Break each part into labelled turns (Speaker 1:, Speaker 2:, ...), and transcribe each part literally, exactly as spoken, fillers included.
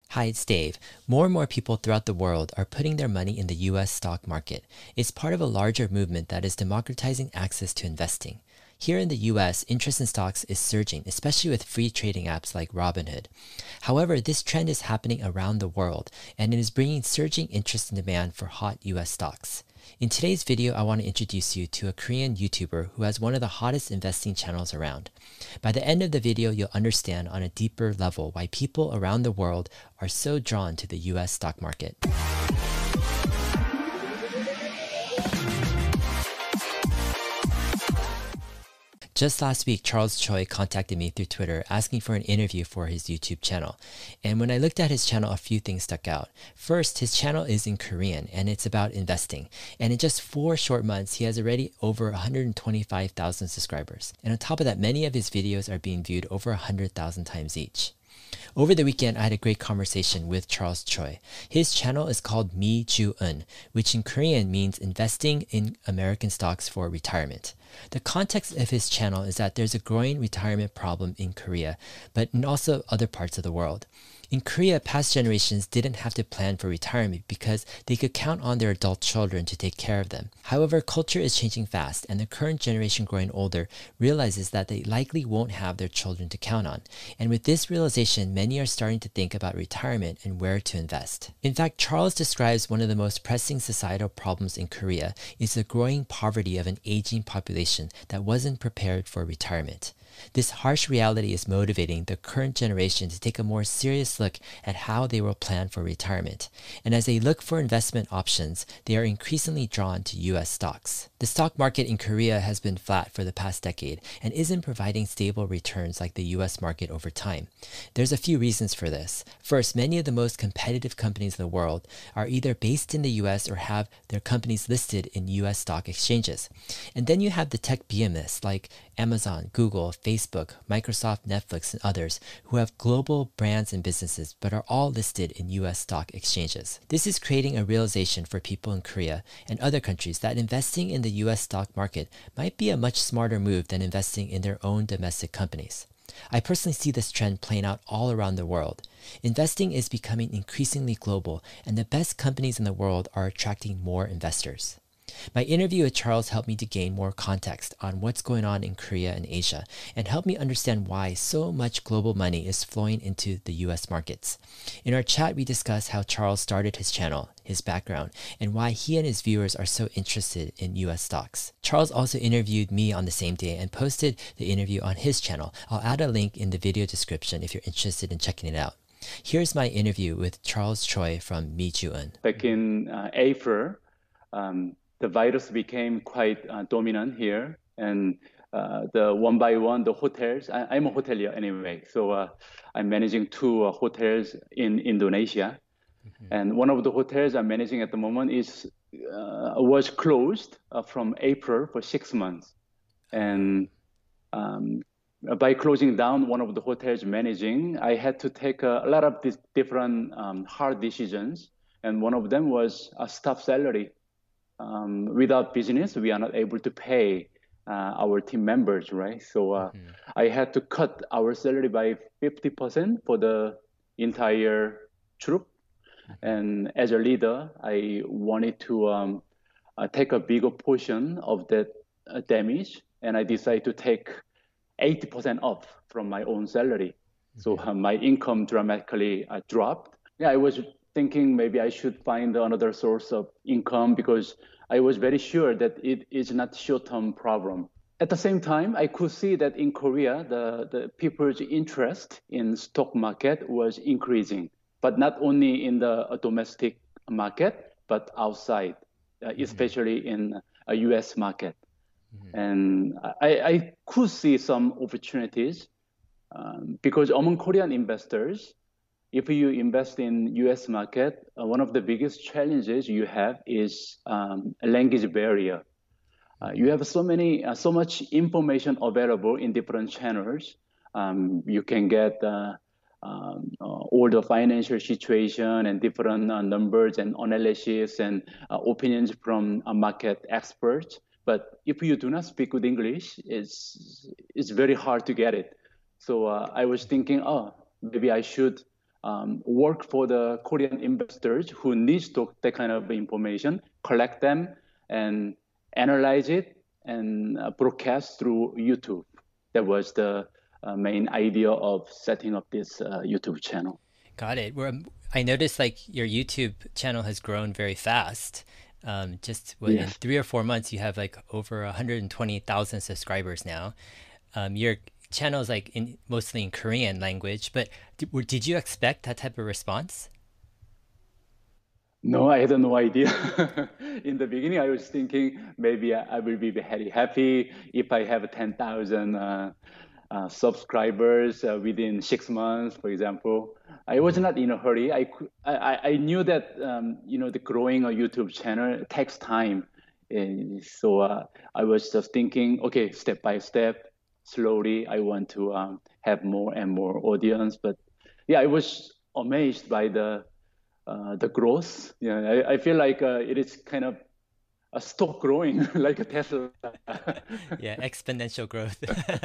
Speaker 1: Hi, it's Dave. More and more people throughout the world are putting their money in the U S stock market. It's part of a larger movement that is democratizing access to investing. Here in the U S, interest in stocks is surging, especially with free trading apps like Robinhood. However, this trend is happening around the world, and it is bringing surging interest and demand for hot U S stocks. In today's video, I want to introduce you to a Korean YouTuber who has one of the hottest investing channels around. By the end of the video, you'll understand on a deeper level why people around the world are so drawn to the U S stock market. Just last week, Charles Choi contacted me through Twitter asking for an interview for his YouTube channel. And when I looked at his channel, a few things stuck out. First, his channel is in Korean and it's about investing. And in just four short months, he has already over one hundred twenty-five thousand subscribers. And on top of that, many of his videos are being viewed over one hundred thousand times each. Over the weekend, I had a great conversation with Charles Choi. His channel is called Mi Ju-eun, which in Korean means investing in American stocks for retirement. The context of his channel is that there's a growing retirement problem in Korea, but in also other parts of the world. In Korea, past generations didn't have to plan for retirement because they could count on their adult children to take care of them. However, culture is changing fast, and the current generation growing older realizes that they likely won't have their children to count on. And with this realization, many are starting to think about retirement and where to invest. In fact, Charles describes one of the most pressing societal problems in Korea is the growing poverty of an aging population that wasn't prepared for retirement. This harsh reality is motivating the current generation to take a more serious look at how they will plan for retirement. And as they look for investment options, they are increasingly drawn to U S stocks. The stock market in Korea has been flat for the past decade and isn't providing stable returns like the U S market over time. There's a few reasons for this. First, many of the most competitive companies in the world are either based in the U S or have their companies listed in U S stock exchanges. And then you have the tech behemoths like Amazon, Google, Facebook, Microsoft, Netflix, and others who have global brands and businesses but are all listed in U S stock exchanges. This is creating a realization for people in Korea and other countries that investing in the U S stock market might be a much smarter move than investing in their own domestic companies. I personally see this trend playing out all around the world. Investing is becoming increasingly global, and the best companies in the world are attracting more investors. My interview with Charles helped me to gain more context on what's going on in Korea and Asia, and helped me understand why so much global money is flowing into the U S markets. In our chat, we discussed how Charles started his channel, his background, and why he and his viewers are so interested in U S stocks. Charles also interviewed me on the same day and posted the interview on his channel. I'll add a link in the video description if you're interested in checking it out. Here's my interview with Charles Choi from Mi Ju-eun.
Speaker 2: Back in uh, April, um, the virus became quite uh, dominant here, and uh, the one by one, the hotels, I, I'm a hotelier anyway, so uh, I'm managing two uh, hotels in Indonesia. Mm-hmm. And one of the hotels I'm managing at the moment is uh, was closed uh, from April for six months. And um, by closing down one of the hotels managing, I had to take a, a lot of these different um, hard decisions. And one of them was a staff salary. Um, without business, we are not able to pay uh, our team members, right? So uh, mm-hmm. I had to cut our salary by fifty percent for the entire troop. Mm-hmm. And as a leader, I wanted to um, uh, take a bigger portion of that uh, damage, and I decided to take eighty percent off from my own salary. Mm-hmm. So uh, my income dramatically uh, dropped. Yeah, I was thinking maybe I should find another source of income because I was very sure that it is not short-term problem. At the same time, I could see that in Korea, the, the people's interest in stock market was increasing, but not only in the domestic market, but outside, uh, mm-hmm. especially in a U S market. Mm-hmm. And I, I could see some opportunities um, because among Korean investors, if you invest in U S market, uh, one of the biggest challenges you have is um, a language barrier. Uh, you have so many, uh, so much information available in different channels. Um, you can get uh, um, uh, all the financial situation and different uh, numbers and analysis and uh, opinions from uh, market experts. But if you do not speak good English, it's it's very hard to get it. So uh, I was thinking, oh, maybe I should um, work for the Korean investors who need to, that kind of information, collect them, and analyze it and uh, broadcast through YouTube. That was the uh, main idea of setting up this uh, YouTube channel.
Speaker 1: Got it. Well, um, I noticed like your YouTube channel has grown very fast. Um, just what, in
Speaker 2: Yes.
Speaker 1: three or four months, you have like over one hundred twenty thousand subscribers now. Um, your channel is like in mostly in Korean language, but did, did you expect that type of response?
Speaker 2: No, I had no idea. In the beginning, I was thinking maybe I I will be very happy if I have ten thousand uh, uh, subscribers uh, within six months, for example. I was
Speaker 1: Hmm.
Speaker 2: not in a hurry. I, cou- I, I I knew that um, you know the growing a YouTube channel takes time, and so uh, I was just thinking, okay, step by step, slowly. I want to um, have more and more audience, but yeah, I was amazed by the uh, the growth. Yeah, I, I feel like uh, it is kind of uh, stop growing like a Tesla.
Speaker 1: Yeah, exponential growth.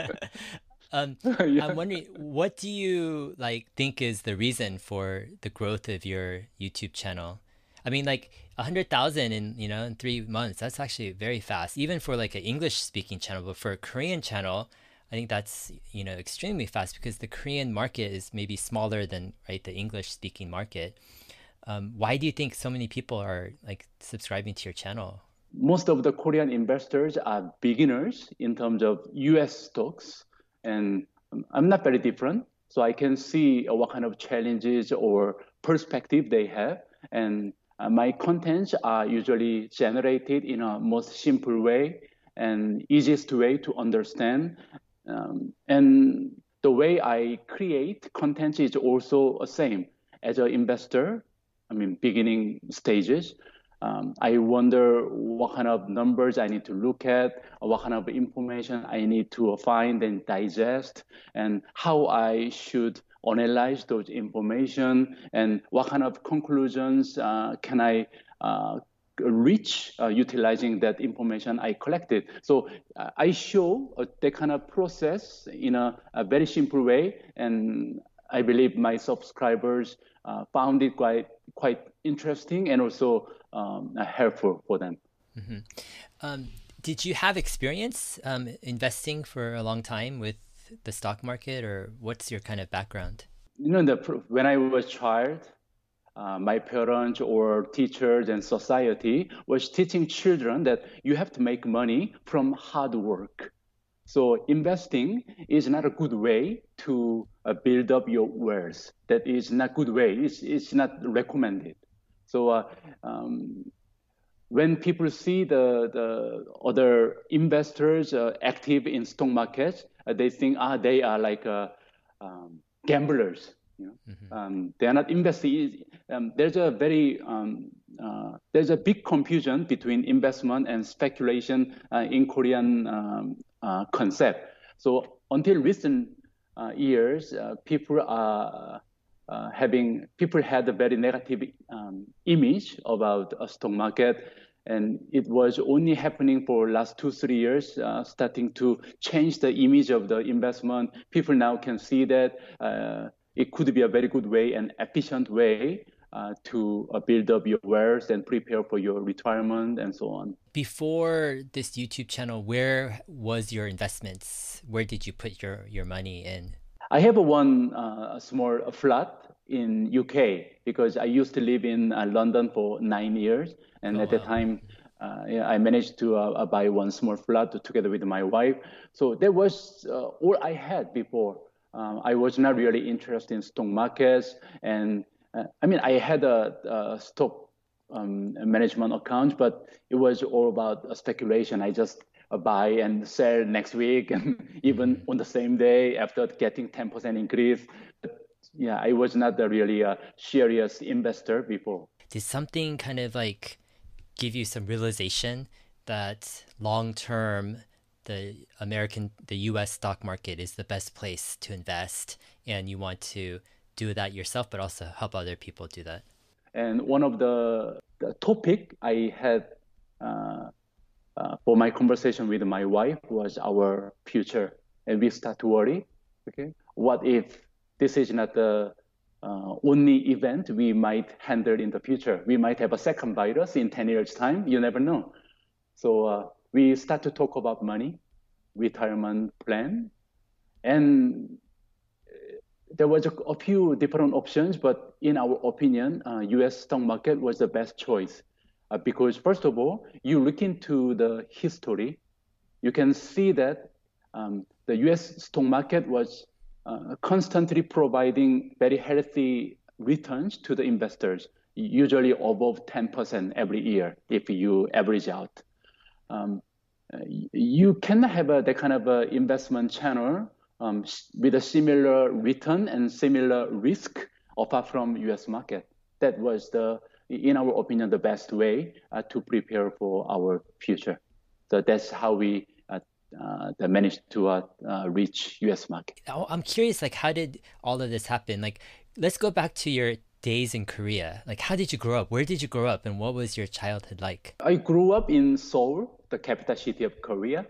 Speaker 1: Um, I'm
Speaker 2: Yeah.
Speaker 1: wondering, what do you like think is the reason for the growth of your YouTube channel? I mean, like a hundred thousand in, you know, in three months, that's actually very fast, even for like an English speaking channel. But for a Korean channel, I think that's, you know, extremely fast because the Korean market is maybe smaller than, right, the English speaking market. Um, why do you think so many people are like subscribing to your channel?
Speaker 2: Most of the Korean investors are beginners in terms of U S stocks, and um, I'm not very different. So I can see uh, what kind of challenges or perspective they have, and uh, my contents are usually generated in a most simple way and easiest way to understand. Um, and the way I create content is also the same as an investor. I mean, beginning stages. Um, I wonder what kind of numbers I need to look at, or what kind of information I need to find and digest, and how I should analyze those information, and what kind of conclusions uh, can I uh, reach uh, utilizing that information I collected. So uh, I show uh, that kind of process in a, a very simple way, and I believe my subscribers uh, found it quite quite interesting and also um, helpful for them.
Speaker 1: Hmm. Um, did you have experience um, investing for a long time with the stock market, or what's your kind of background?
Speaker 2: You know, the, when I was child, uh, my parents or teachers and society was teaching children that you have to make money from hard work. So investing is not a good way to uh, build up your wealth. That is not good way. It's, it's not recommended. So uh, um, when people see the, the other investors uh, active in stock markets, uh, they think, ah, they are like uh, um, gamblers. You know,
Speaker 1: Hmm.
Speaker 2: um, they are not investing. Um, there's a very um, uh, there's a big confusion between investment and speculation uh, in Korean um, uh, concept. So until recent uh, years, uh, people are uh, having people had a very negative um, image about a stock market, and it was only happening for last two three years, uh, starting to change the image of the investment. People now can see that uh, it could be a very good way and efficient way uh, to uh, build up your wealth and prepare for your retirement and so on.
Speaker 1: Before this YouTube channel, where was your investments? Where did you put your, your money in?
Speaker 2: I have a one uh, small flat in U K because I used to live in uh, London for nine years, and
Speaker 1: Oh,
Speaker 2: at the
Speaker 1: wow.
Speaker 2: time, uh, yeah, I managed to uh, uh, buy one small flat together with my wife. So that was uh, all I had before. Um, I was not really interested in stock markets, and uh, I mean I had a, a stock um, management account, but it was all about uh, speculation. I just uh, buy and sell next week, and even
Speaker 1: Hmm.
Speaker 2: on the same day after getting ten percent increase. But yeah, I was not a really a serious investor before.
Speaker 1: Did something kind of like give you some realization that long term, the American, the U S stock market is the best place to invest, and you want to do that yourself, but also help other people do that?
Speaker 2: And one of the, the topic I had uh, uh, for my conversation with my wife was our future, and we start to worry. Okay, what if this is not the uh, only event we might handle in the future. We might have a second virus in ten years' time. You never know. So uh, we start to talk about money, retirement plan, and there was a, a few different options, but in our opinion, uh, U S stock market was the best choice uh, because first of all, you look into the history, you can see that um, the U S stock market was uh, constantly providing very healthy returns to the investors, usually above ten percent every year if you average out. Um, you can have a, that kind of a investment channel um, with a similar return and similar risk apart from U S market. That was the, in our opinion, the best way uh, to prepare for our future. So that's how we uh, uh, managed to uh, uh, reach U S market.
Speaker 1: Oh, I'm curious, like, how did all of this happen? Like, let's go back to your days in Korea. Like, how did you grow up? Where did you grow up? And what was your childhood like?
Speaker 2: I grew up in Seoul, the capital city of Korea.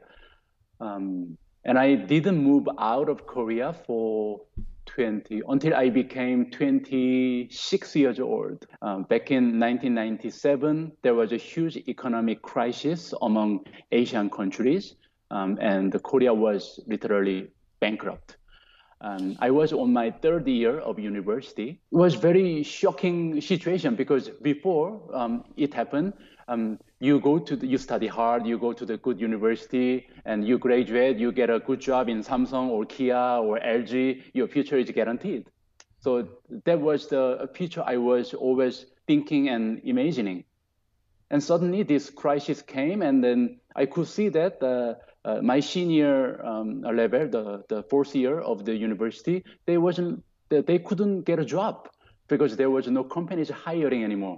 Speaker 2: Um, and I didn't move out of Korea for twenty, until I became twenty-six years old. Um, back in nineteen ninety-seven, there was a huge economic crisis among Asian countries, um, and Korea was literally bankrupt. Um, I was on my third year of university. It was very shocking situation because before um, it happened, um, you go to the, you study hard, you go to the good university, and you graduate, you get a good job in Samsung or Kia or L G. Your future is guaranteed. So that was the future I was always thinking and imagining. And suddenly this crisis came, and then I could see that uh, uh, my senior um, level, the, the fourth year of the university, they wasn't, they couldn't get a job because there was no companies hiring anymore.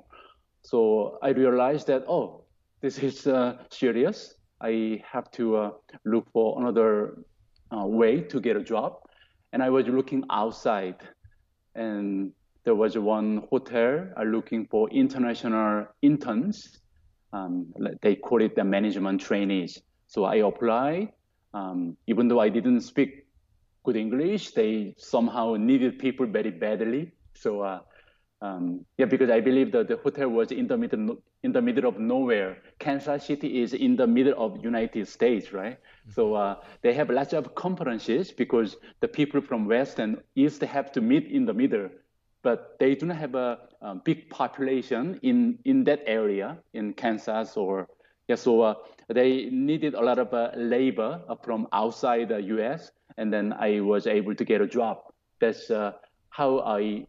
Speaker 2: So I realized that, oh, this is uh, serious. I have to uh, look for another uh, way to get a job. And I was looking outside, and there was one hotel uh, looking for international interns. Um, they call it the management trainees. So I applied. Um, even though I didn't speak good English, they somehow needed people very badly. So uh, um, yeah, because I believe that the hotel was in the middle in the middle of nowhere. Kansas City is in the middle of United States, right? Mm-hmm. So uh, they have lots of conferences because the people from West and East have to meet in the middle. But they do not have a, a big population in, in that area, in Kansas or, yeah, so uh, they needed a lot of uh, labor from outside the U S, and then I was able to get a job. That's uh, how I,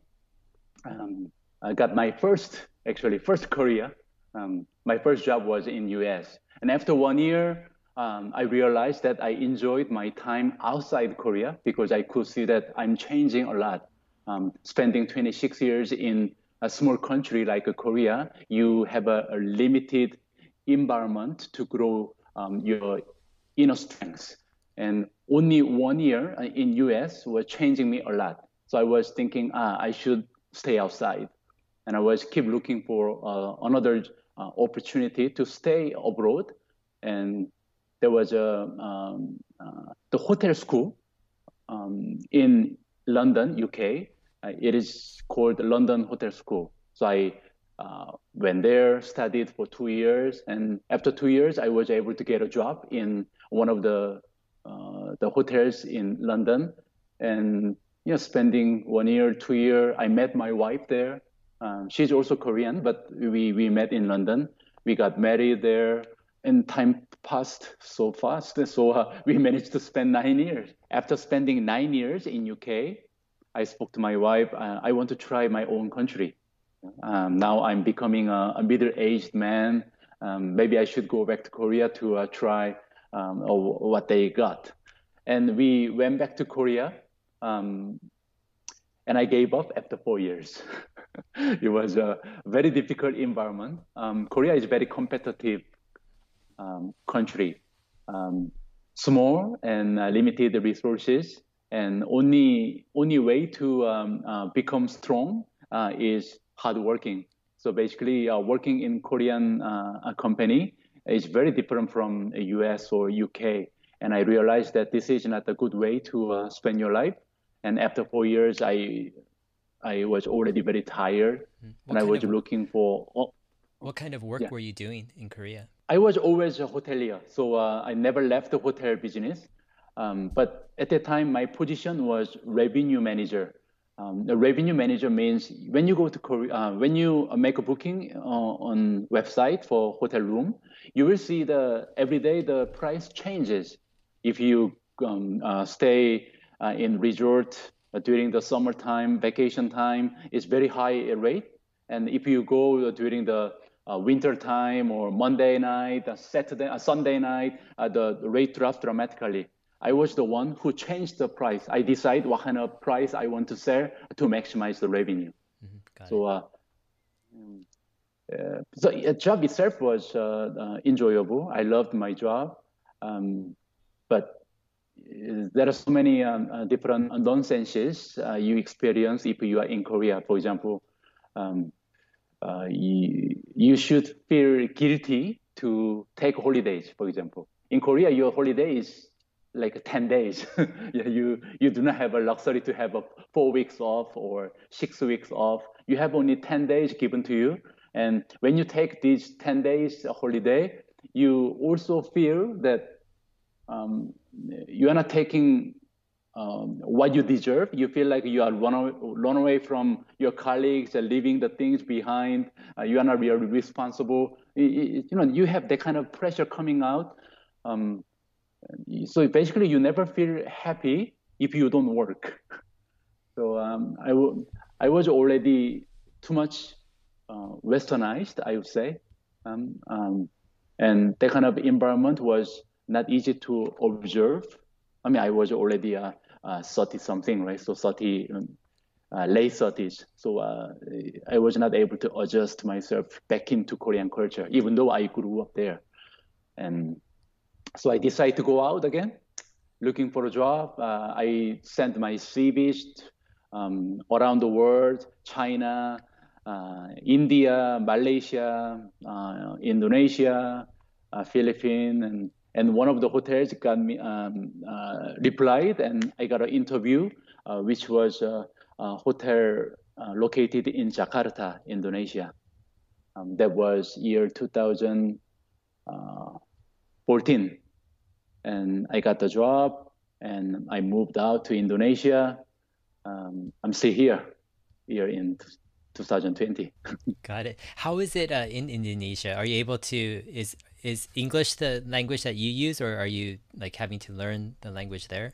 Speaker 2: um, I got my first, actually, first Korea. Um, my first job was in U S. And after one year, um, I realized that I enjoyed my time outside Korea because I could see that I'm changing a lot. Um, spending twenty-six years in a small country like Korea, you have a, a limited environment to grow um, your inner strengths. And only one year in U S was changing me a lot. So I was thinking, ah, I should stay outside. And I was keep looking for uh, another uh, opportunity to stay abroad. And there was a um, uh, the hotel school um, in London, U K. Uh, it is called London Hotel School. So I uh, went there, studied for two years, and after two years, I was able to get a job in one of the uh, the hotels in London. And you know, spending one year, two year, I met my wife there. Um, she's also Korean, but we we met in London. We got married there, and time passed so fast. So uh, we managed to spend nine years. After spending nine years in U K. I spoke to my wife. Uh, I want to try my own country. Um, now I'm becoming a, a middle-aged man. Um, maybe I should go back to Korea to uh, try um, what they got. And we went back to Korea, um, and I gave up after four years. It was a very difficult environment. Um, Korea is a very competitive um, country, um, small and uh, limited resources. And only only way to um, uh, become strong uh, is hardworking. So basically, uh, working in Korean uh, company is very different from U S or U K. And I realized that this is not a good way to uh, spend your life. And after four years, I I was already very tired,
Speaker 1: Mm.
Speaker 2: and
Speaker 1: What
Speaker 2: I
Speaker 1: kind
Speaker 2: was
Speaker 1: of
Speaker 2: looking for. Oh,
Speaker 1: what kind of work
Speaker 2: yeah,
Speaker 1: were you doing in Korea?
Speaker 2: I was always a hotelier, so uh, I never left the hotel business. Um, but at that time, my position was revenue manager. Um, the revenue manager means when you go to Korea, uh, when you make a booking uh, on website for hotel room, you will see the every day the price changes. If you um, uh, stay uh, in resort uh, during the summertime, vacation time, it's very high rate. And if you go during the uh, winter time or Monday night, uh, Saturday, uh, Sunday night, uh, the, the rate drops dramatically. I was the one who changed the price. I decide what kind of price I want to sell to maximize the revenue.
Speaker 1: Hmm. Got
Speaker 2: So,
Speaker 1: it.
Speaker 2: uh, uh, so the job itself was uh, uh, enjoyable. I loved my job, um, but uh, there are so many um, uh, different nonsenses uh, you experience if you are in Korea. For example, um, uh, you, you should feel guilty to take holidays, for example. In Korea, your holiday is like ten days. Yeah, you, you do not have a luxury to have a four weeks off or six weeks off. You have only ten days given to you. And when you take these ten days holiday, you also feel that um, you are not taking um, what you deserve. You feel like you are run away, run away from your colleagues and leaving the things behind. Uh, you are not really responsible. You, you know, you have that kind of pressure coming out. Um, so basically, you never feel happy if you don't work. So um, I, w- I was already too much uh, westernized, I would say. Um, um, and that kind of environment was not easy to observe. I mean, I was already uh, uh, thirty something, right? So thirty, um, uh, late thirties. So uh, I was not able to adjust myself back into Korean culture, even though I grew up there. And so I decided to go out again, looking for a job. Uh, I sent my C Vs um, around the world, China, uh, India, Malaysia, uh, Indonesia, uh, Philippines, and and one of the hotels got me um, uh, replied, and I got an interview, uh, which was a, a hotel uh, located in Jakarta, Indonesia. Um, that was year two thousand fourteen, and I got the job, and I moved out to Indonesia. Um, I'm still here, here in two thousand twenty.
Speaker 1: Got it. How is it uh, in Indonesia? Are you able to, is is English the language that you use, or are you like having to learn the language there?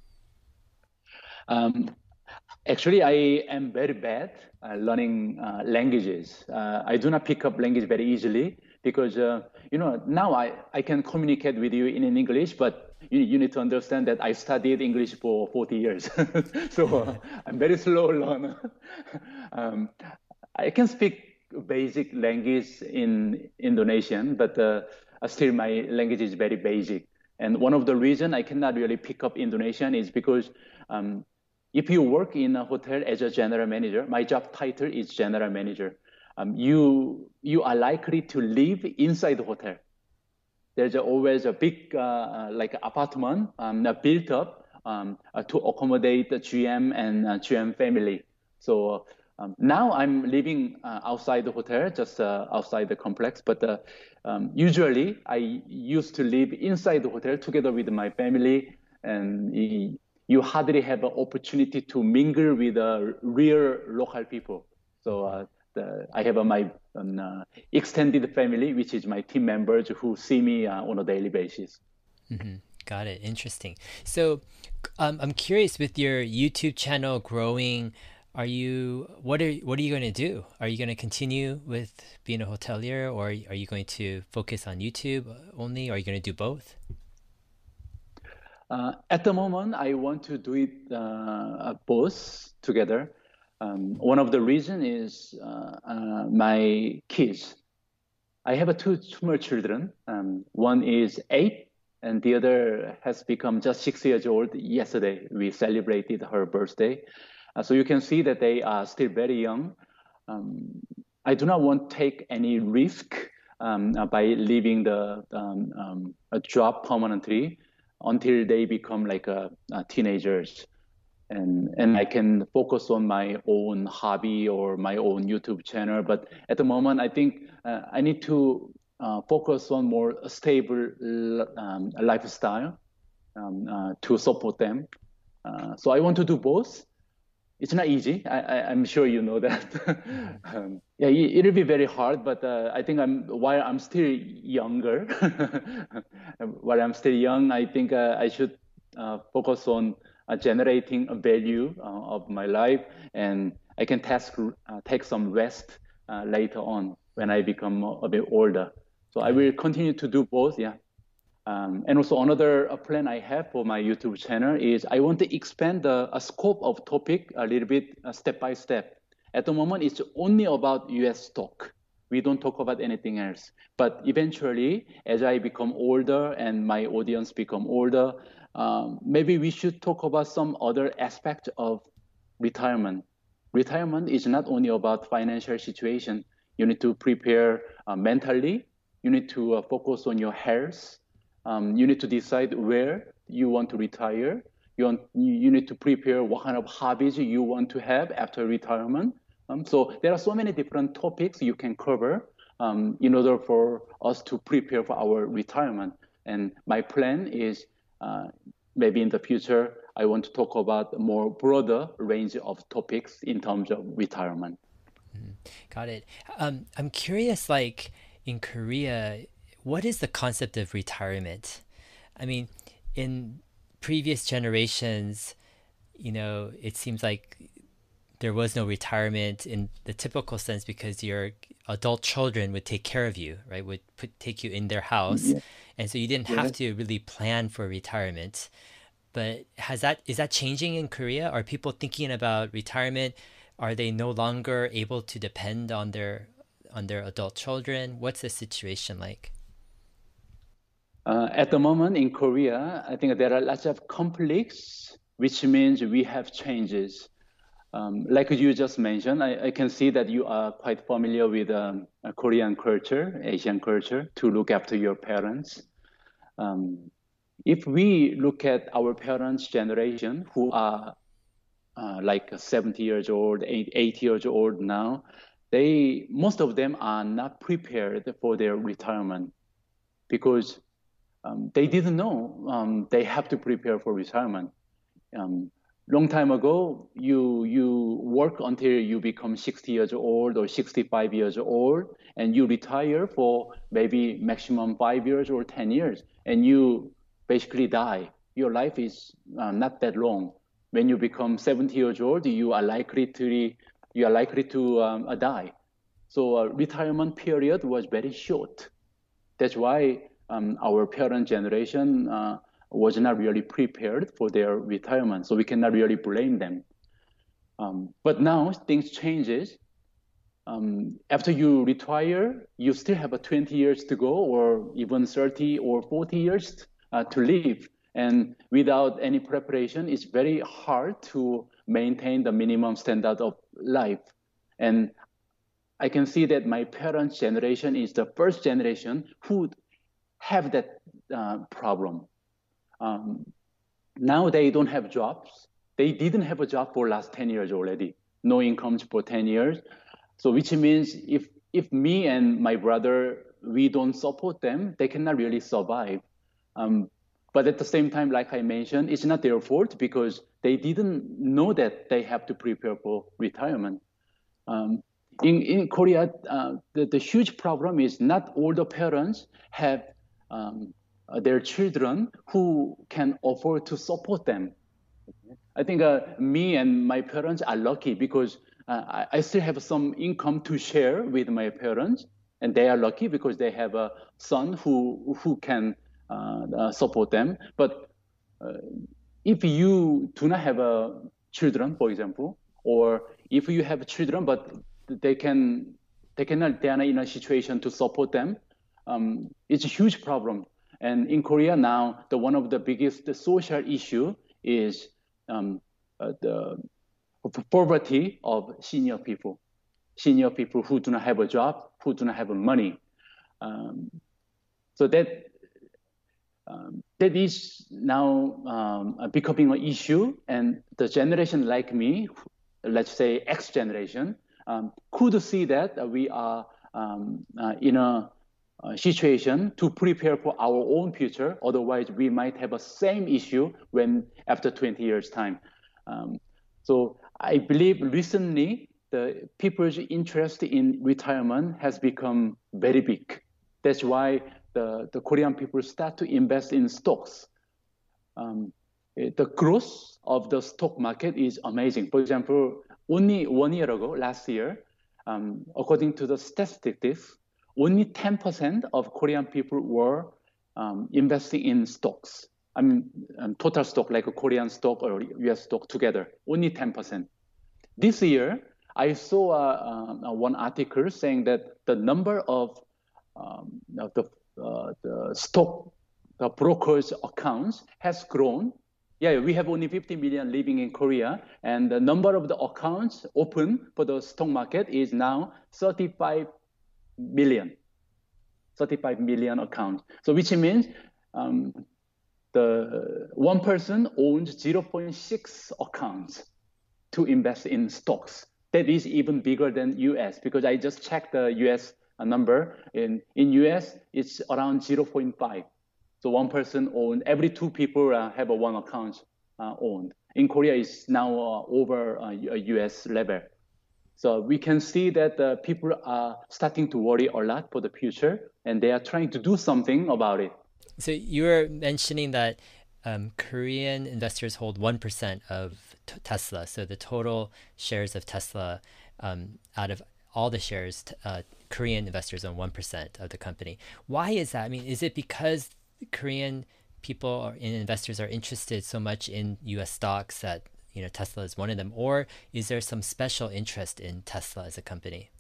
Speaker 2: Um, Actually, I am very bad uh, learning uh, languages. Uh, I do not pick up language very easily because, uh, you know, now I, I can communicate with you in, in English, but you, you need to understand that I studied English for forty years. So uh, I'm very slow learner. um, I can speak basic language in Indonesian, but uh, still my language is very basic. And one of the reason I cannot really pick up Indonesian is because um, if you work in a hotel as a general manager, my job title is general manager. Um, you you are likely to live inside the hotel. There's always a big uh, uh, like apartment um, built up um, uh, to accommodate the G M and uh, G M family. So um, now I'm living uh, outside the hotel, just uh, outside the complex. But uh, um, usually I used to live inside the hotel together with my family, and you hardly have an opportunity to mingle with uh, real local people. So uh, the, I have uh, my um, uh, extended family, which is my team members who see me uh, on a daily basis.
Speaker 1: Hmm. Got it. Interesting. So, um, I'm curious with your YouTube channel growing. Are you what are what are you going to do? Are you going to continue with being a hotelier, or are you going to focus on YouTube only? Or are you going to do both?
Speaker 2: Uh, at the moment, I want to do it uh, both together. Um, one of the reason is uh, uh, my kids. I have uh, two small children. Um, one is eight, and the other has become just six years old. Yesterday, we celebrated her birthday. Uh, so you can see that they are still very young. Um, I do not want to take any risk um, uh, by leaving the um, um, a job permanently until they become like uh, uh, teenagers. and and I can focus on my own hobby or my own YouTube channel. But at the moment, I think uh, I need to uh, focus on more stable um, lifestyle um, uh, to support them. Uh, so I want to do both. It's not easy. I, I, I'm sure you know that. um, yeah, it, it'll be very hard, but uh, I think I'm while I'm still younger, while I'm still young, I think uh, I should uh, focus on uh, generating a value uh, of my life, and I can task, uh, take some rest uh, later on when I become a bit older. So I
Speaker 1: Got
Speaker 2: will
Speaker 1: it.
Speaker 2: continue to do both. Yeah. Um, and also another uh, plan I have for my YouTube channel is I want to expand the uh, scope of topic a little bit uh, step by step. At the moment, it's only about U S stock. We don't talk about anything else. But eventually, as I become older and my audience become older, um, maybe we should talk about some other aspect of retirement. Retirement is not only about financial situation. You need to prepare uh, mentally. You need to uh, focus on your health. Um, you need to decide where you want to retire. You, want, you need to prepare what kind of hobbies you want to have after retirement. Um, so there are so many different topics you can cover um, in order for us to prepare for our retirement. And my plan is uh, maybe in the future, I want to talk about a more broader range of topics in terms of retirement.
Speaker 1: Mhm. Got it. Um, I'm curious, like in Korea, what is the concept of retirement? I mean, in previous generations, you know, it seems like there was no retirement in the typical sense because your adult children would take care of you, right? Would put take you in their house,
Speaker 2: Yeah.
Speaker 1: and so you didn't have
Speaker 2: Yeah.
Speaker 1: to really plan for retirement. But has that is that changing in Korea? Are people thinking about retirement? Are they no longer able to depend on their on their adult children? What's the situation like?
Speaker 2: Uh, at the moment in Korea, I think there are lots of conflicts, which means we have changes. Um, like you just mentioned, I, I can see that you are quite familiar with um, uh, Korean culture, Asian culture, to look after your parents. Um, if we look at our parents' generation, who are uh, like seventy years old, eighty years old now, they most of them are not prepared for their retirement because um, they didn't know um, they have to prepare for retirement. Um, long time ago, you you work until you become sixty years old or sixty-five years old, and you retire for maybe maximum five years or ten years, and you basically die. Your life is uh, not that long. When you become seventy years old, you are likely to you are likely to um, uh, die. So uh, retirement period was very short. That's why um, our parent generation uh, was not really prepared for their retirement. So we cannot really blame them. Um, but now things changes. Um, after you retire, you still have a twenty years to go, or even thirty or forty years uh, to live. And without any preparation, it's very hard to maintain the minimum standard of life. And I can see that my parents' generation is the first generation who have that uh, problem. Um, Now they don't have jobs. They didn't have a job for last ten years already. No incomes for ten years. So which means if if me and my brother we don't support them, they cannot really survive. Um, but at the same time, like I mentioned, it's not their fault because they didn't know that they have to prepare for retirement. Um, in, in Korea, uh, the, the huge problem is not all the parents have um, uh, their children who can afford to support them. I think uh, me and my parents are lucky because uh, I, I still have some income to share with my parents, and they are lucky because they have a son who who can uh, uh, support them. But uh, if you do not have uh, children, for example, or if you have children but they can they cannot they are not in a situation to support them, um, it's a huge problem. And in Korea now, the one of the biggest social issue is um, uh, the poverty of senior people, senior people who do not have a job, who do not have money. Um, so that um, that is now um, becoming an issue, and the generation like me, let's say X generation, um, could see that we are um, uh, in a, a situation to prepare for our own future. Otherwise, we might have a same issue when after twenty years time. Um, so I believe recently the people's interest in retirement has become very big. That's why the, the Korean people start to invest in stocks. Um, the growth of the stock market is amazing. For example, only one year ago, last year, um, according to the statistics, only ten percent of Korean people were um, investing in stocks. I mean, um, total stock, like a Korean stock or U S stock together, only ten percent. This year, I saw uh, uh, one article saying that the number of um, the, uh, the stock, the brokers' accounts has grown. Yeah, we have only fifty million living in Korea, and the number of the accounts open for the stock market is now thirty-five million. thirty-five million accounts. So which means um, the one person owns zero point six accounts to invest in stocks. That is even bigger than U S, because I just checked the U S number. In, in U S, it's around zero point five. So one person owned, every two people uh, have a one account uh, owned. In Korea, it's now uh, over uh, a U S level. So we can see that uh, people are starting to worry a lot for the future, and they are trying to do something about it.
Speaker 1: So you were mentioning that um, Korean investors hold one percent of t- Tesla. So the total shares of Tesla um, out of all the shares, uh, Korean investors own one percent of the company. Why is that? I mean, is it because Korean people and investors are interested so much in U S stocks that, you know, Tesla is one of them, or is there some special interest in Tesla as a company?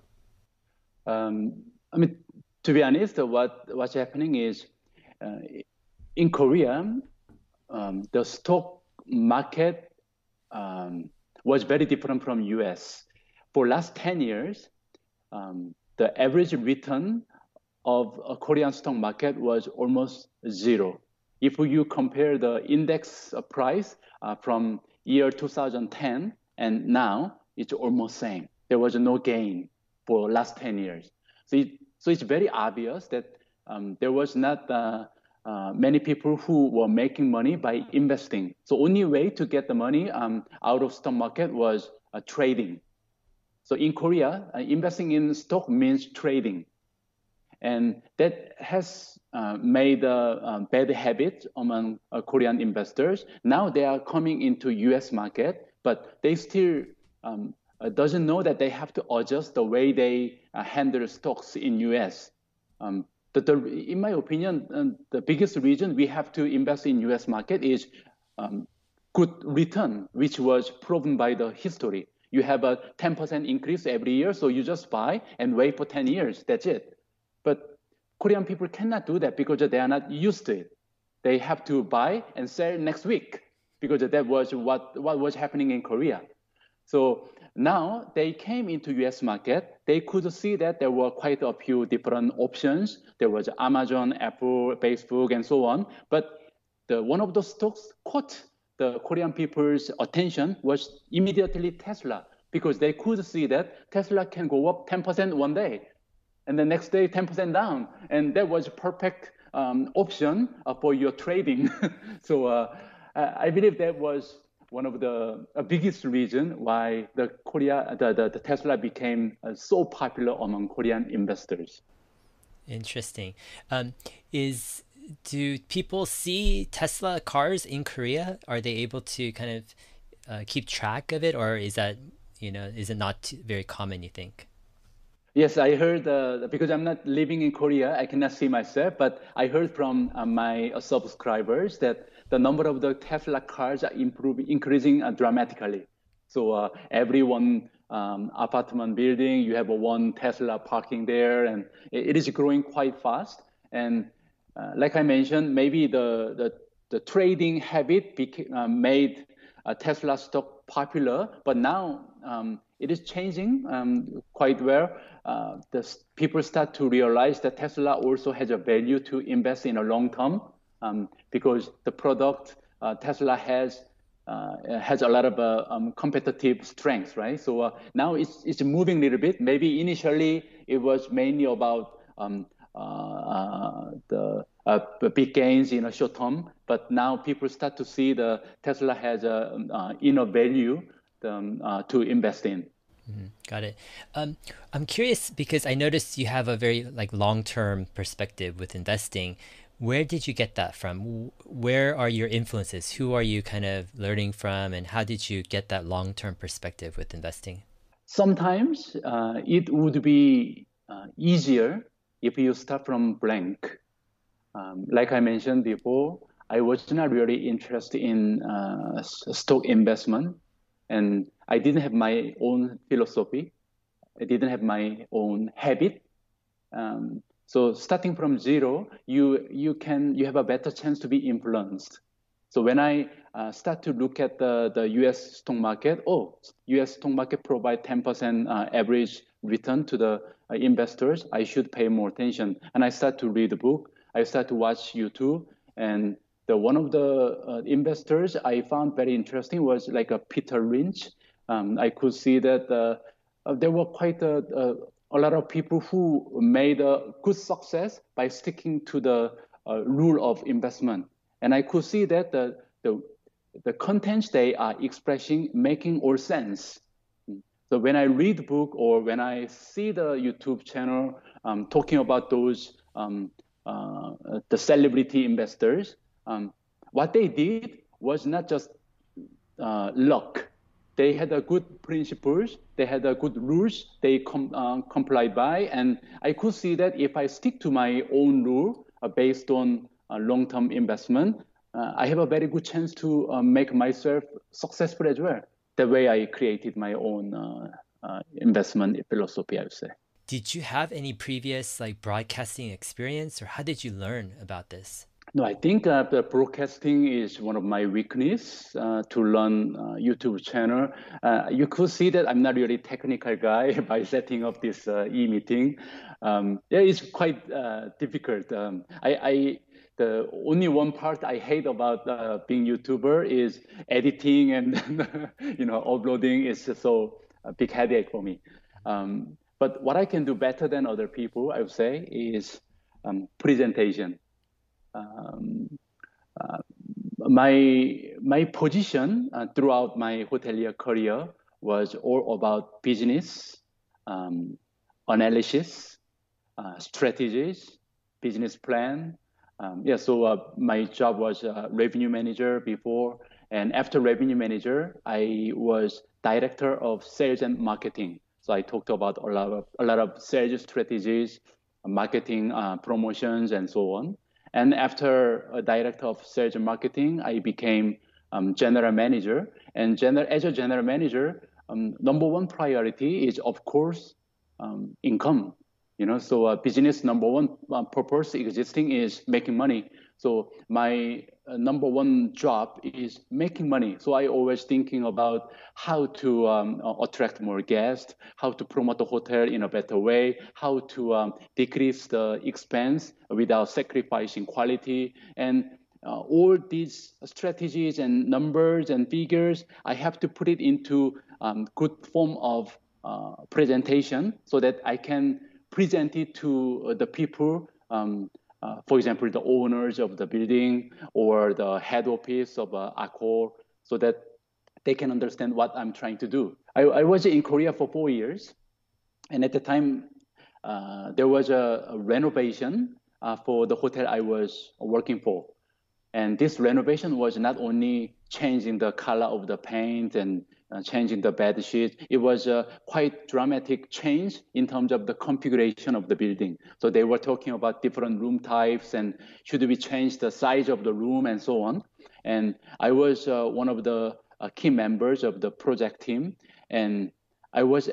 Speaker 2: Um, I mean, to be honest, what what's happening is uh, in Korea, um, the stock market um, was very different from U S. For last ten years, um, the average return of a Korean stock market was almost zero. If you compare the index price uh, from year two thousand ten and now, it's almost same. There was no gain for last ten years. So, it, so it's very obvious that um, there was not uh, uh, many people who were making money by investing. So only way to get the money um, out of stock market was uh, trading. So in Korea, uh, investing in stock means trading. And that has uh, made a, a bad habit among uh, Korean investors. Now they are coming into U S market, but they still um, uh, doesn't know that they have to adjust the way they uh, handle stocks in U S. Um, the, the, in my opinion, uh, the biggest reason we have to invest in U S market is um, good return, which was proven by the history. You have a ten percent increase every year, so you just buy and wait for ten years. That's it. But Korean people cannot do that because they are not used to it. They have to buy and sell next week because that was what, what was happening in Korea. So now they came into U S market. They could see that there were quite a few different options. There was Amazon, Apple, Facebook, and so on. But the, one of those stocks caught the Korean people's attention was immediately Tesla, because they could see that Tesla can go up ten percent one day, and the next day ten percent down. And that was a perfect um, option uh, for your trading. So uh, I believe that was one of the uh, biggest reason why the Korea, the, the, the Tesla became uh, so popular among Korean investors.
Speaker 1: Interesting. Um, is do people see Tesla cars in Korea? Are they able to kind of uh, keep track of it, or is that, you know, is it not too, very common, you think?
Speaker 2: Yes, I heard, uh, because I'm not living in Korea, I cannot see myself, but I heard from uh, my uh, subscribers that the number of the Tesla cars are improving, increasing uh, dramatically. So uh, every one um, apartment building, you have a one Tesla parking there, and it, it is growing quite fast. And uh, like I mentioned, maybe the, the, the trading habit became, uh, made uh, Tesla stock popular, but now um, it is changing um, quite well. Uh, the people start to realize that Tesla also has a value to invest in a long term. um, because the product uh, Tesla has uh, has a lot of uh, um, competitive strengths, right? So uh, now it's it's moving a little bit. Maybe initially it was mainly about um, uh, uh, the uh, big gains in a short term, but now people start to see the Tesla has a uh, inner value um, uh, to invest in.
Speaker 1: Mhm. Got it. Um, I'm curious because I noticed you have a very like long-term perspective with investing. Where did you get that from? Wh- Where are your influences? Who are you kind of learning from, and how did you get that long-term perspective with investing?
Speaker 2: Sometimes uh, it would be uh, easier if you start from blank. Um, like I mentioned before, I was not really interested in uh, stock investment, and I didn't have my own philosophy. I didn't have my own habit. Um, so starting from zero, you you can you have a better chance to be influenced. So when I uh, start to look at the, the U S stock market, oh, U S stock market provide ten percent uh, average return to the uh, investors. I should pay more attention. And I start to read the book. I start to watch YouTube. And the one of the uh, investors I found very interesting was like a Peter Lynch. Um, I could see that uh, uh, there were quite a, a, a lot of people who made a good success by sticking to the uh, rule of investment. And I could see that the, the, the contents they are expressing making all sense. So when I read the book or when I see the YouTube channel um, talking about those um, uh, the celebrity investors, um, what they did was not just uh, luck. They had a good principles. They had a good rules. They com- uh, complied by, and I could see that if I stick to my own rule uh, based on uh, long-term investment, uh, I have a very good chance to uh, make myself successful as well. The way I created my own uh, uh, investment philosophy, I would say.
Speaker 1: Did you have any previous like broadcasting experience, or how did you learn about this?
Speaker 2: No, I think uh, the broadcasting is one of my weakness uh, to learn uh, YouTube channel. Uh, you could see that I'm not really technical guy by setting up this uh, e-meeting. Um, yeah, it's quite uh, difficult. Um, I, I the only one part I hate about uh, being YouTuber is editing and you know uploading is so a big headache for me. Um, but what I can do better than other people, I would say, is um, presentation. Um, uh, my my position uh, throughout my hotelier career was all about business, um, analysis, uh, strategies, business plan. Um, yeah, so uh, my job was uh, revenue manager before, and after revenue manager, I was director of sales and marketing. So I talked about a lot of a lot of sales strategies, marketing uh, promotions, and so on. And after a director of sales and marketing, I became um, general manager. And general, as a general manager, um, number one priority is, of course, um, income. You know, so uh, business number one uh, purpose existing is making money. So my uh, number one job is making money. So I always thinking about how to um, uh, attract more guests, how to promote the hotel in a better way, how to um, decrease the expense without sacrificing quality, and uh, all these strategies and numbers and figures, I have to put it into um, good form of uh, presentation so that I can present it to the people, um, uh, for example, the owners of the building or the head office of uh, Accor, so that they can understand what I'm trying to do. I, I was in Korea for four years, and at the time, uh, there was a, a renovation uh, for the hotel I was working for. And this renovation was not only changing the color of the paint and uh, changing the bed sheet, it was a quite dramatic change in terms of the configuration of the building. So they were talking about different room types and should we change the size of the room and so on. And I was uh, one of the uh, key members of the project team, and I was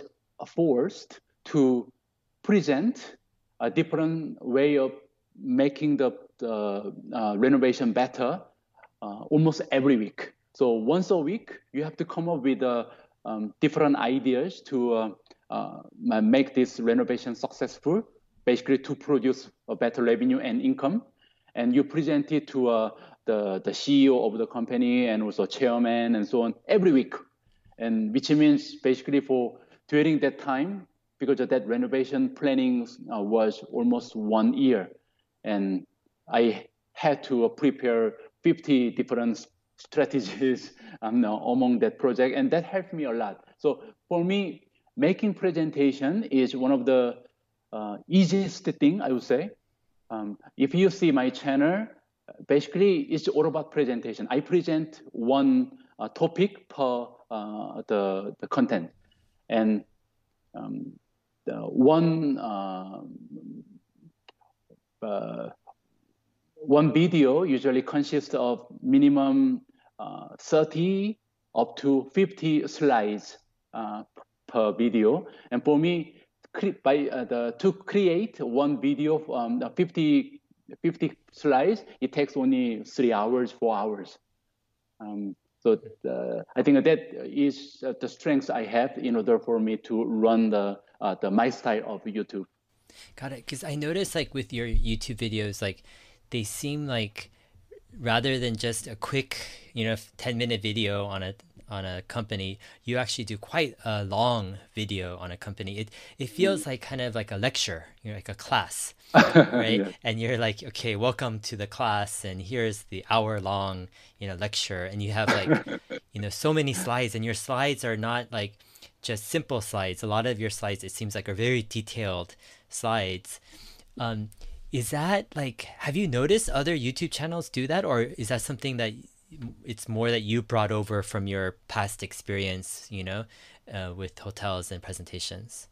Speaker 2: forced to present a different way of making the, the uh, renovation better uh, almost every week. So once a week, you have to come up with uh, um, different ideas to uh, uh, make this renovation successful, basically to produce a better revenue and income. and you present it to uh, the the C E O of the company and also chairman and so on every week, and which means basically for during that time, because of that renovation planning uh, was almost one year, and I had to uh, prepare fifty different strategies um, no, among that project, and that helped me a lot. So for me, making presentation is one of the uh, easiest thing I would say. Um, if you see my channel, basically it's all about presentation. I present one uh, topic per uh, the the content, and um, the one uh, uh, one video usually consists of minimum uh, thirty up to fifty slides uh, per video. And for me, by uh, the, to create one video um, fifty, fifty slides, it takes only three hours, four hours. Um, so uh, I think that is uh, the strength I have in order for me to run the uh, the my style of YouTube.
Speaker 1: Got it. Because I noticed like with your YouTube videos, like they seem like rather than just a quick, you know, ten minute video on a on a company, you actually do quite a long video on a company. It it feels like kind of like a lecture, you know, like a class, right?
Speaker 2: Yeah.
Speaker 1: And you're like, okay, welcome to the class, and here's the hour long, you know, lecture, and you have like, you know, so many slides, and your slides are not like just simple slides. A lot of your slides, it seems like, are very detailed slides. Um, is that like, have you noticed other YouTube channels do that, or is that something that it's more that you brought over from your past experience, you know, uh, with hotels and presentations?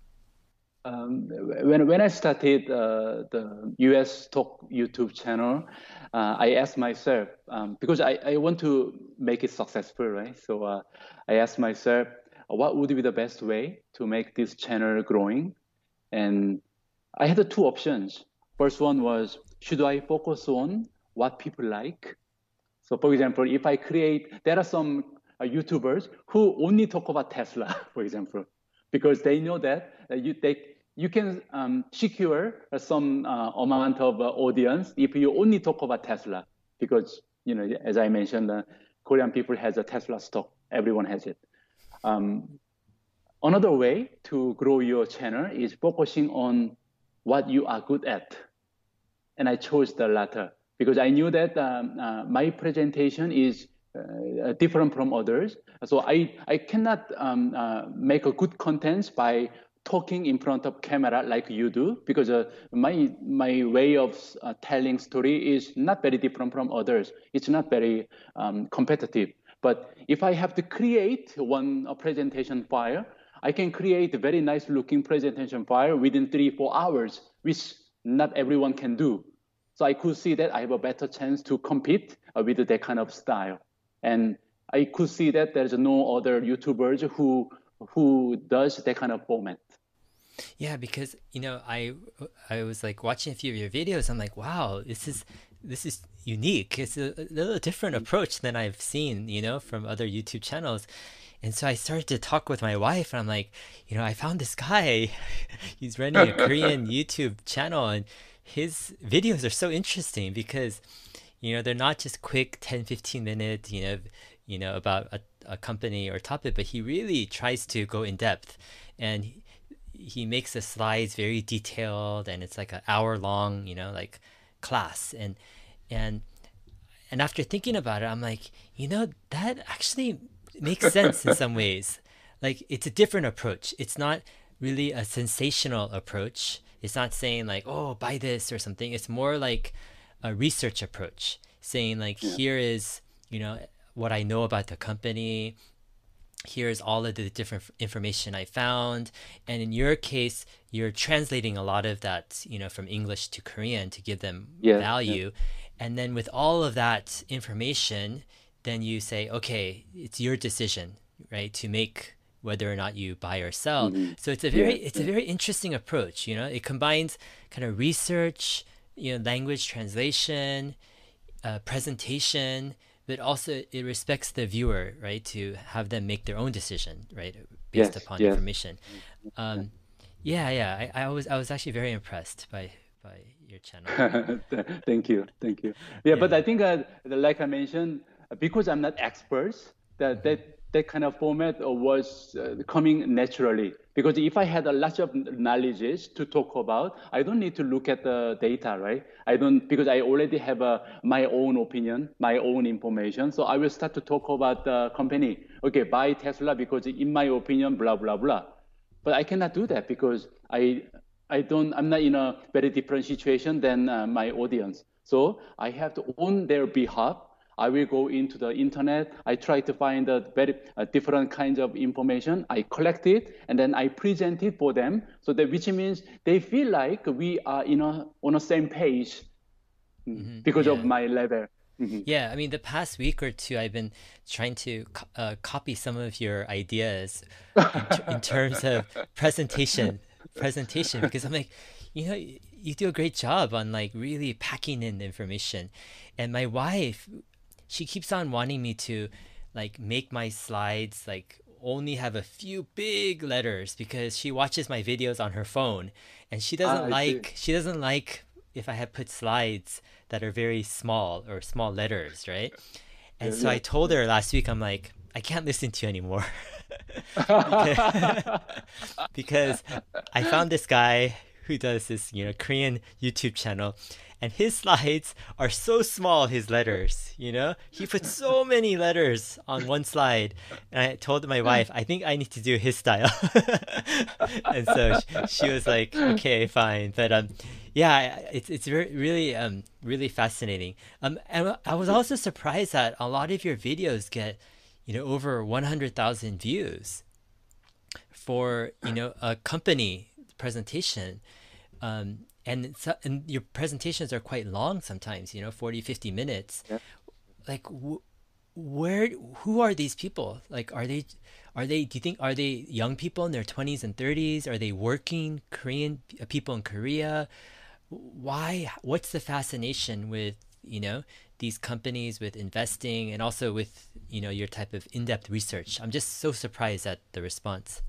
Speaker 2: Um, when when I started uh, the U S Talk YouTube channel, uh, I asked myself um, because I, I want to make it successful, right? So uh, I asked myself, uh, what would be the best way to make this channel growing? And I had the two options. First one was, should I focus on what people like? So for example, if I create, there are some uh, YouTubers who only talk about Tesla, for example, because they know that uh, you, they, you can um, secure uh, some uh, amount of uh, audience if you only talk about Tesla, because, you know, as I mentioned, uh, Korean people has a Tesla stock. Everyone has it. Um, another way to grow your channel is focusing on what you are good at. And I chose the latter because I knew that um, uh, my presentation is uh, different from others. So I, I cannot um, uh, make a good content by talking in front of camera like you do, because uh, my, my way of uh, telling story is not very different from others. It's not very um, competitive. But if I have to create one uh, presentation file, I can create a very nice looking presentation file within three, four hours, which not everyone can do. So I could see that I have a better chance to compete uh, with that kind of style. And I could see that there's no other YouTubers who who does that kind of format.
Speaker 1: Yeah, because you know, I I was like watching a few of your videos. I'm like, wow, this is this is unique. It's a, a little different approach than I've seen, you know, from other YouTube channels. And so I started to talk with my wife, and I'm like, you know, I found this guy. He's running a Korean YouTube channel, and his videos are so interesting because, you know, they're not just quick ten, fifteen minute, you know, you know, about a, a company or topic, but he really tries to go in depth, and he, he makes the slides very detailed, and it's like an hour long, you know, like class. And, and, and after thinking about it, I'm like, you know, that actually makes sense in some ways. Like it's a different approach. It's not really a sensational approach. It's not saying like, oh, buy this or something. It's more like a research approach, saying like,
Speaker 2: Yeah.
Speaker 1: here is, you know, what I know about the company. Here's all of the different information I found. And in your case, you're translating a lot of that, you know, from English to Korean to give them
Speaker 2: Yes.
Speaker 1: value.
Speaker 2: Yes.
Speaker 1: And then with all of that information, then you say, okay, it's your decision, right, to make whether or not you buy or sell.
Speaker 2: Mm-hmm.
Speaker 1: So it's a very
Speaker 2: Yes.
Speaker 1: it's a very interesting approach. You know, it combines kind of research, you know, language translation, uh, presentation, but also it respects the viewer, right, to have them make their own decision, right, based
Speaker 2: Yes.
Speaker 1: upon
Speaker 2: Yes.
Speaker 1: information. Um, yeah, yeah, I, I was I was actually very impressed by by your channel.
Speaker 2: Thank you, thank you. Yeah, but
Speaker 1: Yeah.
Speaker 2: I think, uh, like I mentioned, because I'm not expert, that
Speaker 1: Mm-hmm.
Speaker 2: that that kind of format was uh, coming naturally. Because if I had a lot of knowledges to talk about, I don't need to look at the data, right? I don't, because I already have a, my own opinion, my own information. So I will start to talk about the company. Okay, buy Tesla because in my opinion, blah blah blah. But I cannot do that because I I don't I'm not in a very different situation than uh, my audience. So I have to on their behalf. I will go into the internet. I try to find a very uh, different kinds of information. I collect it and then I present it for them. So that which means they feel like we are in a on the same page mm,
Speaker 1: Mm-hmm.
Speaker 2: because of
Speaker 1: Yeah.
Speaker 2: my level. Mhm.
Speaker 1: Yeah, I mean, the past week or two, I've been trying to co- uh, copy some of your ideas in ter in terms of presentation, presentation, because I'm like, you know, y- you do a great job on like really packing in the information. And my wife, she keeps on wanting me to like make my slides like only have a few big letters because she watches my videos on her phone and she
Speaker 2: Ah,
Speaker 1: doesn't
Speaker 2: I see.
Speaker 1: like she doesn't like if I have put slides that are very small or small letters, right? And
Speaker 2: Yeah,
Speaker 1: so I
Speaker 2: yeah,
Speaker 1: told
Speaker 2: yeah.
Speaker 1: her last week, I'm like, I can't listen to you anymore because because I found this guy who does this, you know, Korean YouTube channel, and his slides are so small, his letters, you know? He puts so many letters on one slide. And I told my wife, I think I need to do his style. And so sh- she was like, okay, fine. But um yeah, I- it's it's re really um really fascinating. Um and I was also surprised that a lot of your videos get, you know, over one hundred thousand views for, you know, a company presentation. Um, and it's, and your presentations are quite long sometimes, you know, forty, fifty minutes.
Speaker 2: Yeah.
Speaker 1: Like, wh where, who are these people? Like, are they, are they, do you think, are they young people in their twenties and thirties? Are they working Korean p- people in Korea? Why, what's the fascination with, you know, these companies with investing and also with, you know, your type of in-depth research? I'm just so surprised at the response.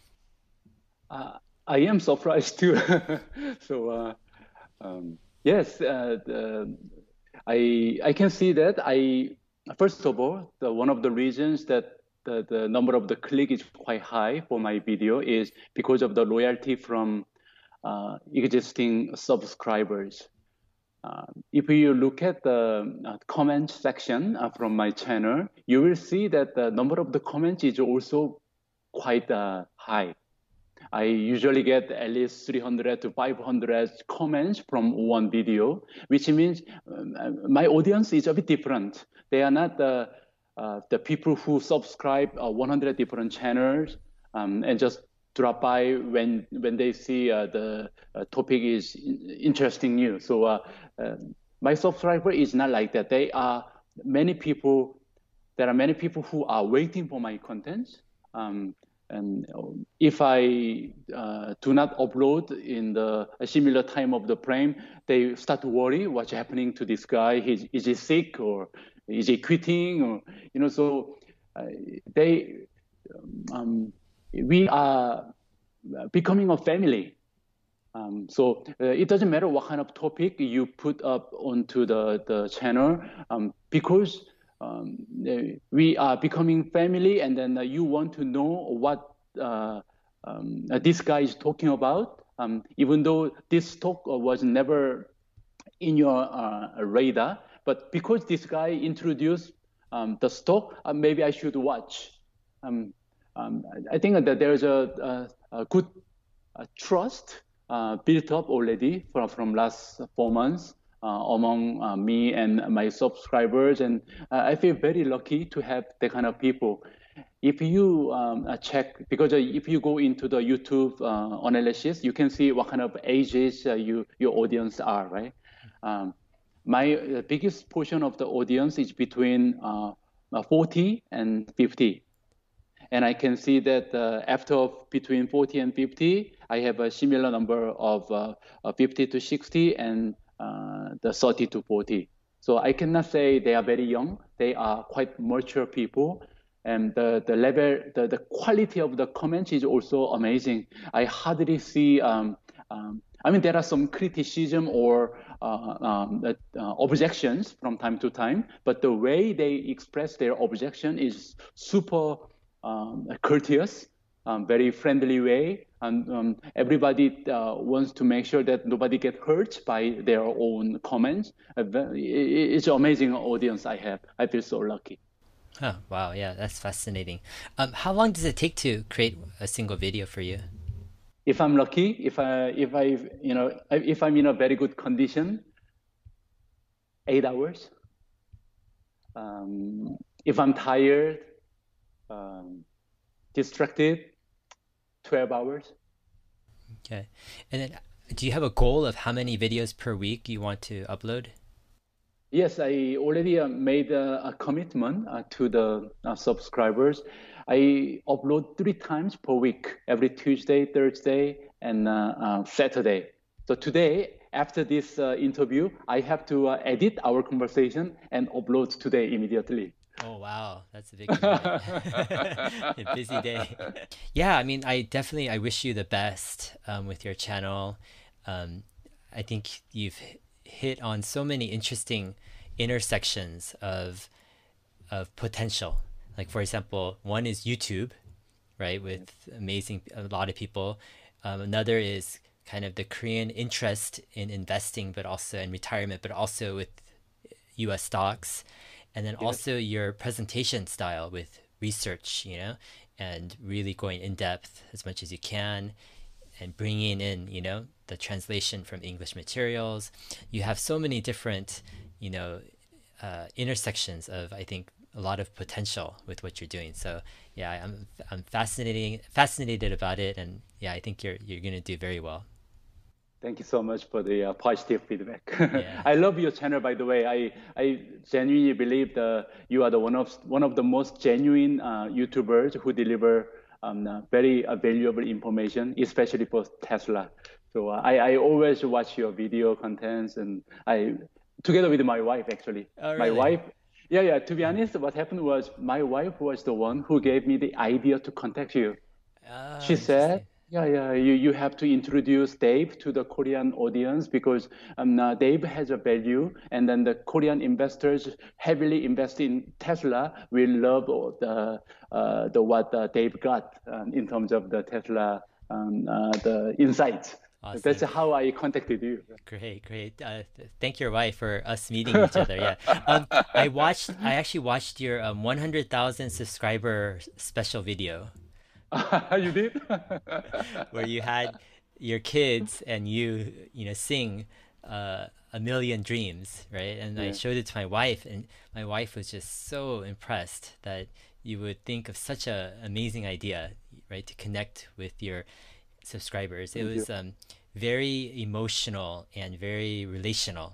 Speaker 2: Uh, I am surprised too. So uh, um, yes, uh, the, I I can see that. I first of all, the, one of the reasons that the, the number of the click is quite high for my video is because of the loyalty from uh, existing subscribers. Uh, if you look at the uh, comment section uh, from my channel, you will see that the number of the comments is also quite uh, high. I usually get at least three hundred to five hundred comments from one video, which means um, uh, my audience is a bit different. They are not the uh, the people who subscribe uh, one hundred different channels um, and just drop by when when they see uh, the uh, topic is interesting new. So uh, uh, my subscriber is not like that. They are many people there are many people who are waiting for my content. Um, and if I uh, do not upload in the a similar time of the frame, they start to worry what's happening to this guy. He's, is he sick or is he quitting? Or you know, so uh, they um, we are becoming a family. Um, so uh, it doesn't matter what kind of topic you put up onto the, the channel um, because um, eh, we are becoming family and then uh, you want to know what uh, um, uh, this guy is talking about, um, even though this talk uh, was never in your uh, radar. But because this guy introduced um, the stock, uh, maybe I should watch. Um, um, I think that there's a, a, a good uh, trust uh, built up already from, from last four months uh, among uh, me and my subscribers. And uh, I feel very lucky to have that kind of people. If you um, uh, check, because uh, if you go into the YouTube uh, analysis, you can see what kind of ages uh, you, your audience are, right? Um, my uh, biggest portion of the audience is between uh, uh, forty and fifty. And I can see that uh, after between forty and fifty, I have a similar number of uh, uh, fifty to sixty and uh, the thirty to forty. So I cannot say they are very young. They are quite mature people. And the, the level, the, the quality of the comments is also amazing. I hardly see um, Um, I mean, there are some criticism or uh, um, uh, objections from time to time, but the way they express their objection is super um, courteous, um, very friendly way, and um, everybody uh, wants to make sure that nobody get hurt by their own comments. Uh, It's an amazing audience I have. I feel so lucky.
Speaker 1: Oh, wow. Yeah, that's fascinating. Um, how long does it take to create a single video for you?
Speaker 2: If I'm lucky, if I, if I, you know, if I'm in a very good condition, eight hours. Um, if I'm tired, um, distracted, twelve hours.
Speaker 1: Okay. And then do you have a goal of how many videos per week you want to upload?
Speaker 2: Yes, I already uh, made a, a commitment uh, to the uh, subscribers. I upload three times per week, every Tuesday, Thursday, and uh, uh, Saturday. So today, after this uh, interview, I have to uh, edit our conversation and upload today immediately.
Speaker 1: Oh, wow. That's a big commitment. A busy day. Yeah, I mean, I definitely, I wish you the best um, with your channel. Um, I think you've hit on so many interesting intersections of of potential. Like, for example, one is YouTube, right, with amazing, a lot of people. Um, another is kind of the Korean interest in investing, but also in retirement, but also with U S stocks. And then also your presentation style with research, you know, and really going in depth as much as you can and bringing in, you know, the translation from English materials. You have so many different, you know, uh, intersections of, I think, a lot of potential with what you're doing. So yeah, I'm I'm fascinating fascinated about it, and yeah, I think you're you're gonna do very well.
Speaker 2: Thank you so much for the uh, positive feedback.
Speaker 1: Yeah.
Speaker 2: I love your channel, by the way. I I genuinely believe that you are the one of one of the most genuine uh, YouTubers who deliver um, uh, very uh, valuable information, especially for Tesla. So uh, I I always watch your video contents, and I together with my wife actually.
Speaker 1: Oh,
Speaker 2: My
Speaker 1: really?
Speaker 2: wife. Yeah, yeah. To be honest, what happened was my wife was the one who gave me the idea to contact you.
Speaker 1: Oh,
Speaker 2: She said,
Speaker 1: interesting.
Speaker 2: yeah, yeah, you, you have to introduce Dave to the Korean audience because um, uh, Dave has a value, and then the Korean investors heavily invest in Tesla will love the uh, the what uh, Dave got um, in terms of the Tesla um, uh, the insights. That's
Speaker 1: Awesome.
Speaker 2: how I contacted you.
Speaker 1: Great, great. Uh, th- thank your wife for us meeting each other. Yeah. Um, I watched, I actually watched your um, one hundred thousand subscriber special video
Speaker 2: You did?
Speaker 1: where you had your kids and you, you know, sing uh, A Million Dreams, right? And I
Speaker 2: Yeah.
Speaker 1: showed it to my wife, and my wife was just so impressed that you would think of such a amazing idea, right, to connect with your subscribers. It
Speaker 2: Thank you.
Speaker 1: was um, very emotional and very relational.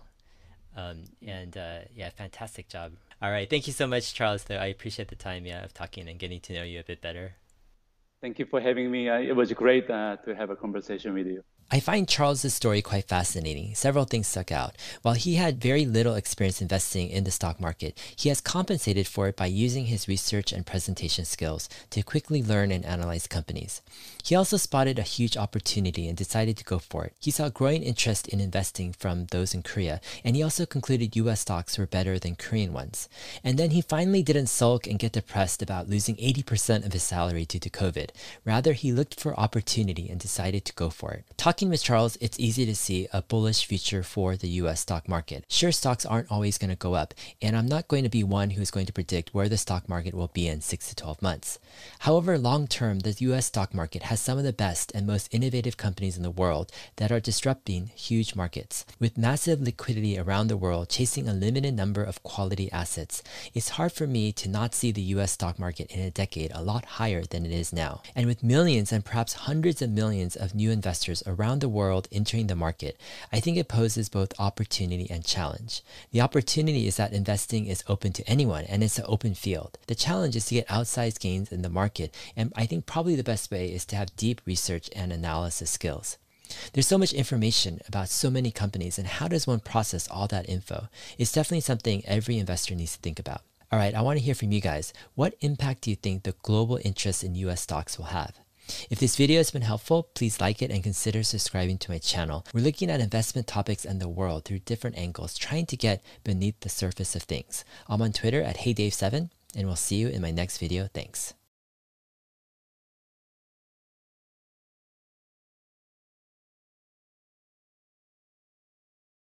Speaker 1: Um, and uh, yeah, fantastic job. All right. Thank you so much, Charles, though. I appreciate the time, yeah, of talking and getting to know you a bit better.
Speaker 2: Thank you for having me. Uh, It was great uh, to have a conversation with you.
Speaker 1: I find Charles's story quite fascinating. Several things stuck out. While he had very little experience investing in the stock market, he has compensated for it by using his research and presentation skills to quickly learn and analyze companies. He also spotted a huge opportunity and decided to go for it. He saw growing interest in investing from those in Korea, and he also concluded U S stocks were better than Korean ones. And then he finally didn't sulk and get depressed about losing eighty percent of his salary due to COVID. Rather, he looked for opportunity and decided to go for it. Talking with Charles, it's easy to see a bullish future for the U S stock market. Sure, stocks aren't always going to go up, and I'm not going to be one who's going to predict where the stock market will be in six to twelve months. However, long term, the U S stock market has some of the best and most innovative companies in the world that are disrupting huge markets. With massive liquidity around the world chasing a limited number of quality assets, it's hard for me to not see the U S stock market in a decade a lot higher than it is now. And with millions and perhaps hundreds of millions of new investors around the world entering the market, I think it poses both opportunity and challenge. The opportunity is that investing is open to anyone and it's an open field. The challenge is to get outsized gains in the market, and I think probably the best way is to have deep research and analysis skills. There's so much information about so many companies, and how does one process all that info? It's definitely something every investor needs to think about. All right, I want to hear from you guys. What impact do you think the global interest in U S stocks will have? If this video has been helpful, please like it and consider subscribing to my channel. We're looking at investment topics and the world through different angles, trying to get beneath the surface of things. I'm on Twitter at Hey Dave seven, and we'll see you in my next video. Thanks.